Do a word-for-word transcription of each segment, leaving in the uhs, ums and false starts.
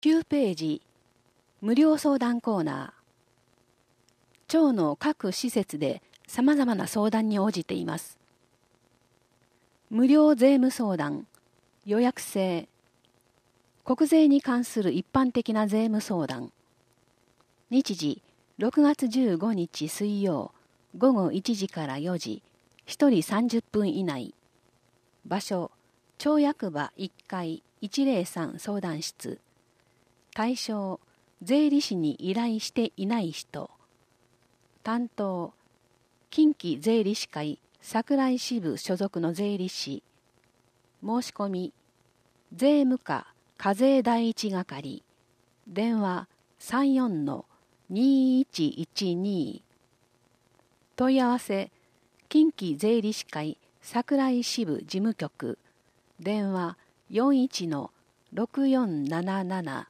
きゅうページ、無料相談コーナー。町の各施設で様々な相談に応じています。無料税務相談、予約制、国税に関する一般的な税務相談。日時、ろくがつじゅうごにち水曜、午後いちじからよじ、ひとりさんじゅっぷん以内。場所、町役場いっかいいちぜろさん相談室。対象、税理士に依頼していない人。担当、近畿税理士会桜井支部所属の税理士。申し込み、税務課課税第一係。電話 さんよんのにいちいちに。問い合わせ、近畿税理士会桜井支部事務局。電話 よんいちのろくよんなななな。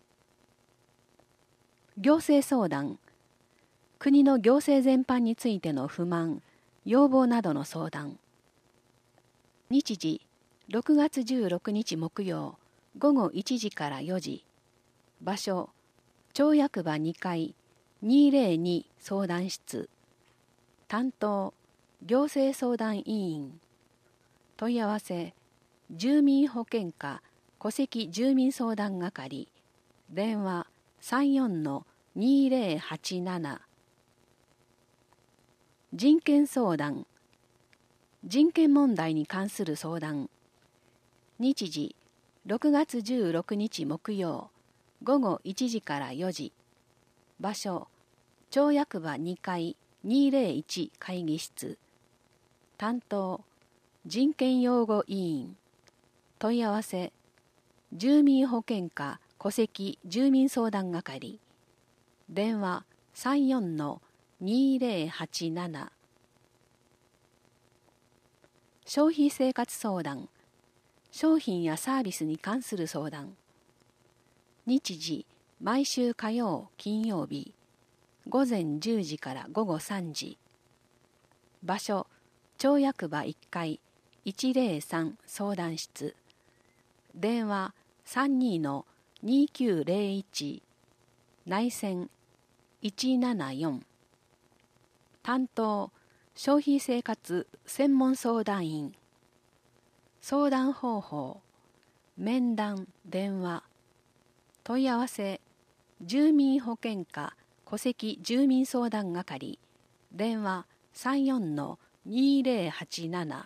行政相談、国の行政全般についての不満、要望などの相談。日時、ろくがつじゅうろくにち木曜、午後いちじからよじ。場所、町役場にかいにぜろに相談室。担当、行政相談委員。問い合わせ、住民保険課戸籍住民相談係。電話さんよんのにぜろはちなな。人権相談、人権問題に関する相談。日時、ろくがつじゅうろくにち木曜、午後いちじからよじ。場所、町役場にかいにぜろいち会議室。担当、人権擁護委員。問い合わせ、住民保険課戸籍住民相談係。電話さんよんのにぜろはちなな。消費生活相談、商品やサービスに関する相談。日時、毎週火曜、金曜日、午前じゅうじから午後さんじ。場所、町役場いっかいいちぜろさん相談室。電話さんにのにきゅうぜろいち。内線いちななよん。担当、消費生活専門相談員。相談方法、面談、電話。問い合わせ、住民保険課戸籍住民相談係。電話さんよんのにぜろはちなな。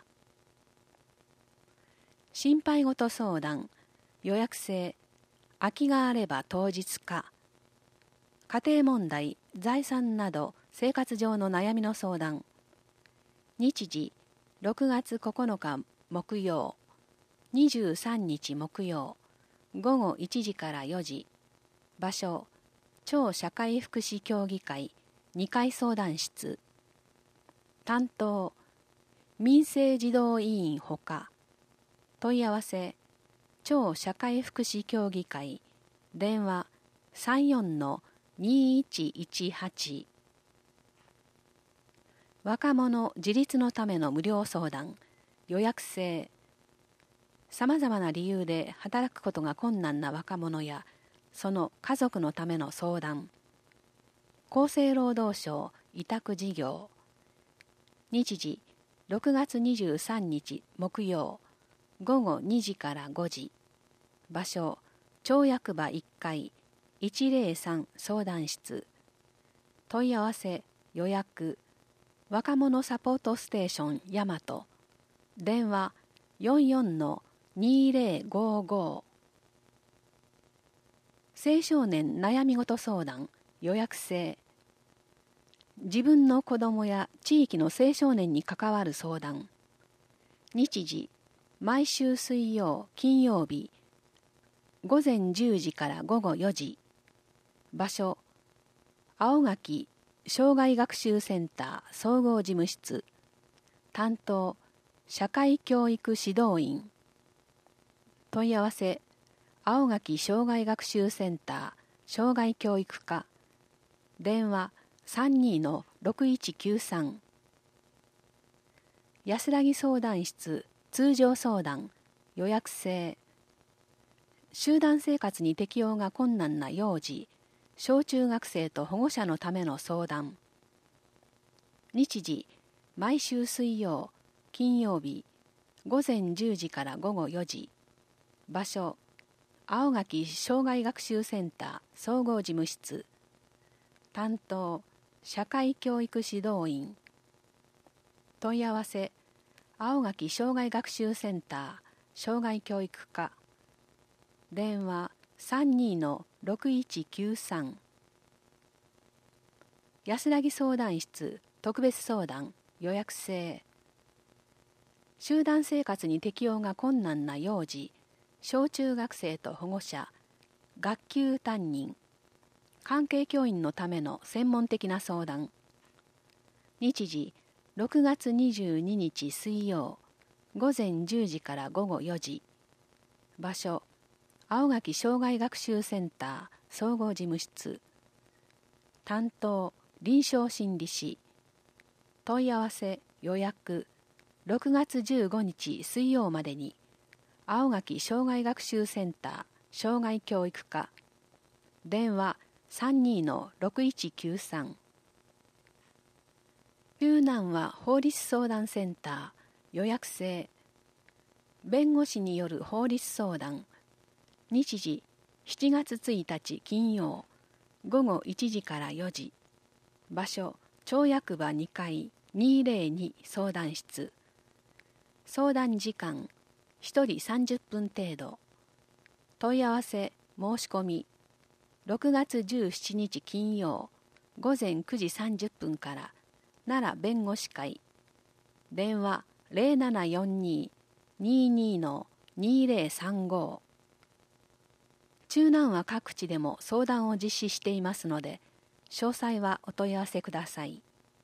心配事相談、予約制、空きがあれば当日か。家庭問題、財産など生活上の悩みの相談。日時、ろくがつここのか木曜、にじゅうさんにち木曜、午後いちじからよじ。場所、町社会福祉協議会にかい相談室。担当、民生児童委員ほか。問い合わせ、町社会福祉協議会。電話さんよんのにいちいちはち。若者自立のための無料相談、予約制。さまざまな理由で働くことが困難な若者や、その家族のための相談。厚生労働省委託事業。日時、ろくがつにじゅうさんにち木曜、午後にじからごじ。場所、町役場いっかいいちぜろさん相談室。問い合わせ、予約、若者サポートステーション大和。電話よんよんのにぜろごご。青少年悩み事相談、予約制。自分の子供や地域の青少年に関わる相談。日時、毎週水曜、金曜日、午前じゅうじから午後よじ。場所、青垣障害学習センター総合事務室。担当、社会教育指導員。問い合わせ、青垣障害学習センター障害教育課。電話さんにのろくいちきゅうさん。安らぎ相談室通常相談予約制。 集団生活に適応が困難な幼児、小中学生と保護者のための相談。日時、毎週水曜、金曜日、ごぜんじゅうじからごごよじ。場所、青垣障害学習センター総合事務室。担当、社会教育指導員。問い合わせ、青垣障害学習センター障害教育課。電話 さんにーのろくいちきゅうさん。安らぎ相談室特別相談予約制。集団生活に適応が困難な幼児、小中学生と保護者、学級担任、関係教員のための専門的な相談。日時、ろくがつにじゅうににち水曜、ごぜんじゅうじからごごよじ。場所、青垣障害学習センター総合事務室。担当、臨床心理士。問い合わせ、予約、ろくがつじゅうごにち水曜までに、青垣障害学習センター障害教育課。電話 さんにーのろくいちきゅうさん。救難は法律相談センター予約制。弁護士による法律相談。日時、しちがつついたち金曜、ごごいちじからよじ。場所、町役場にかいにーぜろに相談室。相談時間、ひとりさんじゅっぷん程度。問い合わせ、申し込み。ろくがつじゅうしちにち金曜、ごぜんくじさんじゅっぷんから奈良弁護士会。電話 ゼロななよんにーにーにーのにーぜろさんご。中南は各地でも相談を実施していますので、詳細はお問い合わせください。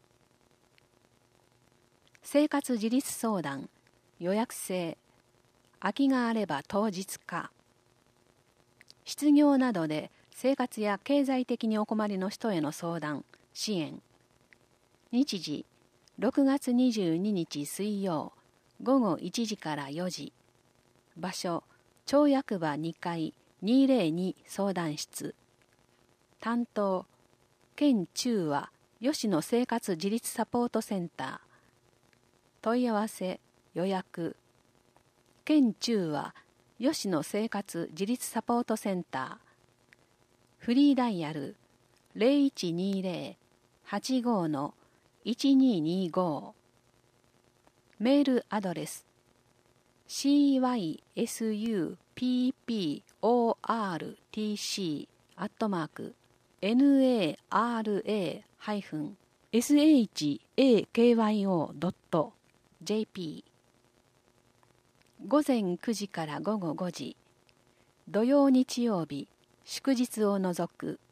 生活自立相談、予約制。空きがあれば当日か。失業などで生活や経済的にお困りの人への相談、支援。日時、ろくがつにじゅうににち水曜、ごごいちじからよじ。場所、町役場にかいにーぜろに相談室。担当、県中和吉野生活自立サポートセンター。問い合わせ、予約。県中和吉野生活自立サポートセンター。フリーダイヤル ゼロいちにーぜろ はちご のいちにーにーご。メールアドレス シーワイエスユーピーピーオーアールティーシー アットマーク ナラ エスエイチエーケーワイオー ドット ジェーピー。ごぜんくじからごごごじ。土曜日曜日、祝日を除く。